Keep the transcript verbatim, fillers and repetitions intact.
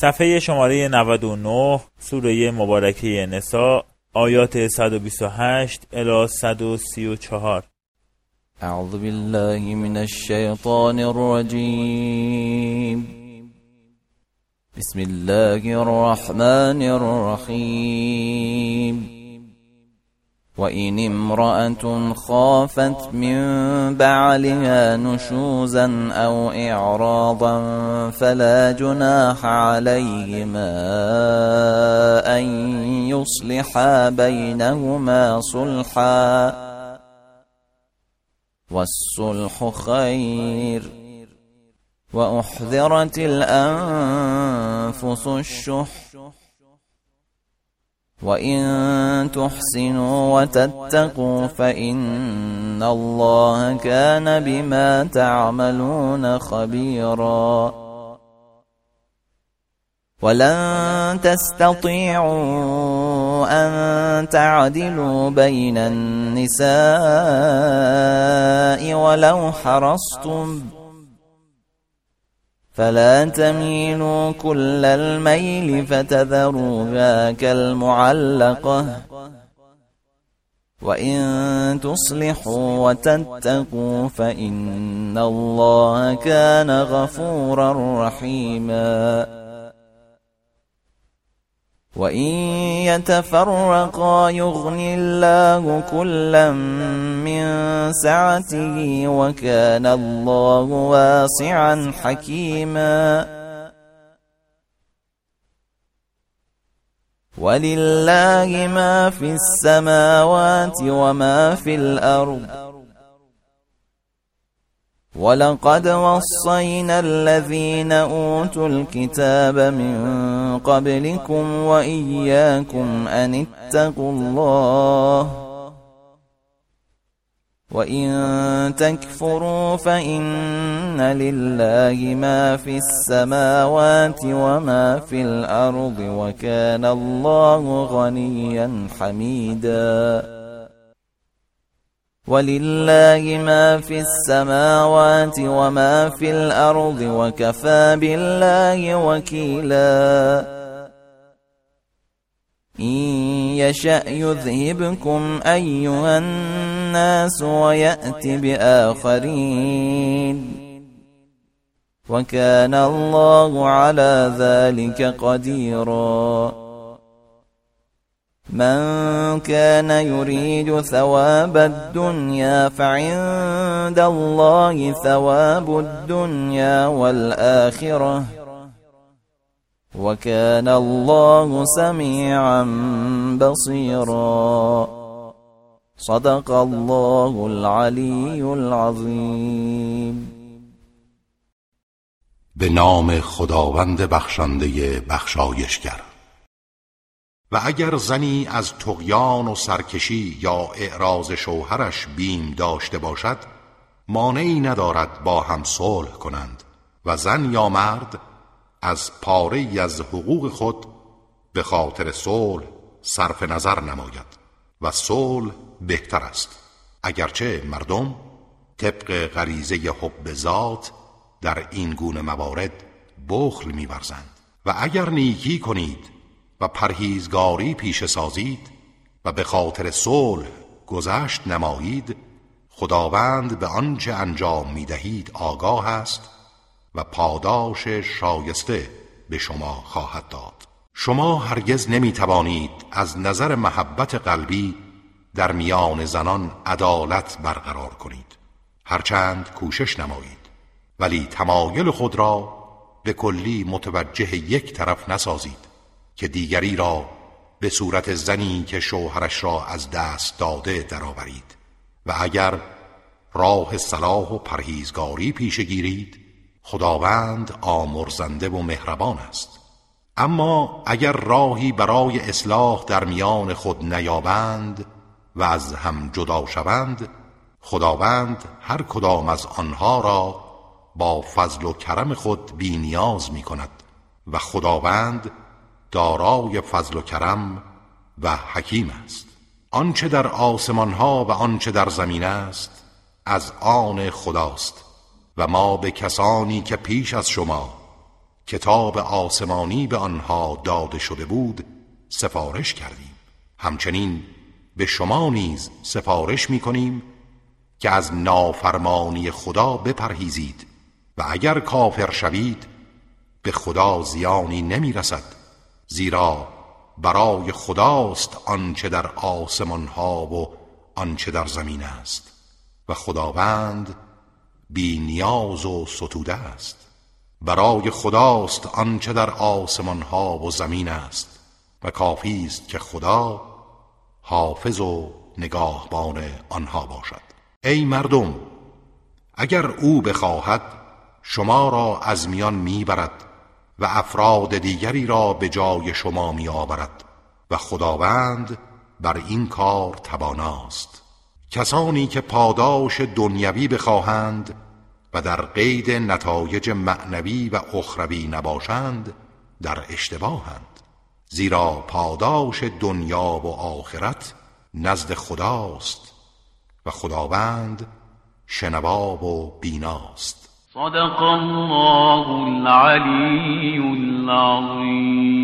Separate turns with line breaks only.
صفحه شماره نود و نه، سوره مبارکه نساء، آیات صد و بیست و هشت الی صد و سی و چهار.
اعوذ بالله من الشیطان الرجیم. بسم الله الرحمن الرحیم. وإن امرأة خافت من بعلها نشوزا أو إعراضا فلا جناح عليهما أن يصلحا بينهما صلحا والصلح خير وأحضرت الأنفس الشح وإن تحسنوا وتتقوا فإن الله كان بما تعملون خبيرا. ولن تستطيعوا أن تعدلوا بين النساء ولو حرصتم فلا تميلوا كل الميل فتذروها كالمعلقة وإن تصلحوا وتتقوا فإن الله كان غفورا رحيما. وإن يتفرقا يغني الله كلا من سعته وكان الله واسعا حكيما. ولله ما في السماوات وما في الأرض. ولقد وصينا الذين أوتوا الكتاب من قبلكم وإياكم أن اتقوا الله وإن تكفروا فإن لله ما في السماوات وما في الأرض وكان الله غنيا حميدا. ولله ما في السماوات وما في الأرض وكفى بالله وكيلا. إن يشأ يذهبكم أيها الناس ويأت بآخرين وكان الله على ذلك قديرا. من كان يريد ثواب الدنيا فعند الله ثواب الدنيا والآخرة وكان الله سميعا بصيرا. صدق الله العلی العظیم.
به نام خداوند بخشنده بخشایشگر. و اگر زنی از طغیان و سرکشی یا اعراض شوهرش بیم داشته باشد، مانعی ندارد با هم صلح کنند و زن یا مرد از پاره‌ای از حقوق خود به خاطر صلح صرف نظر نماید و صلح بهتر است. اگرچه مردم طبق غریزه حب ذات در این گونه موارد بخل می‌ورزند. و اگر نیکی کنید و پرهیزگاری پیشه سازید و به خاطر صلح گذشت نمایید، خداوند به آنچه انجام می‌دهید آگاه است و پاداش شایسته به شما خواهد داد. شما هرگز نمی‌توانید از نظر محبت قلبی در میان زنان عدالت برقرار کنید، هرچند کوشش نمایید، ولی تمایل خود را به کلی متوجه یک طرف نسازید که دیگری را به صورت زنی که شوهرش را از دست داده درآورید. و اگر راه صلاح و پرهیزگاری پیشه گیرید، خداوند آمرزنده و مهربان است. اما اگر راهی برای اصلاح در میان خود نیابند و از هم جدا شوند، خداوند هر کدام از آنها را با فضل و کرم خود بی نیاز می کند و خداوند دارای فضل و کرم و حکیم است. آنچه در آسمان ها و آنچه در زمین است از آن خداست و ما به کسانی که پیش از شما کتاب آسمانی به آنها داده شده بود سفارش کردیم. همچنین به شما نیز سفارش می‌کنیم که از نافرمانی خدا بپرهیزید و اگر کافر شوید به خدا زیانی نمی‌رسد، زیرا برای خداست آنچه در آسمان ها و آنچه در زمین است و خداوند بی نیاز و ستوده است. برای خداست آنچه در آسمان ها و زمین است و کافی است که خدا حافظ و نگاهبان آنها باشد. ای مردم، اگر او بخواهد شما را از میان میبرد و افراد دیگری را به جای شما می آورد و خداوند بر این کار تواناست. کسانی که پاداش دنیوی بخواهند و در قید نتایج معنوی و اخروی نباشند در اشتباهند، زیرا پاداش دنیا و آخرت نزد خداست و خداوند شنوا و بیناست.
صدق الله العلی العظیم.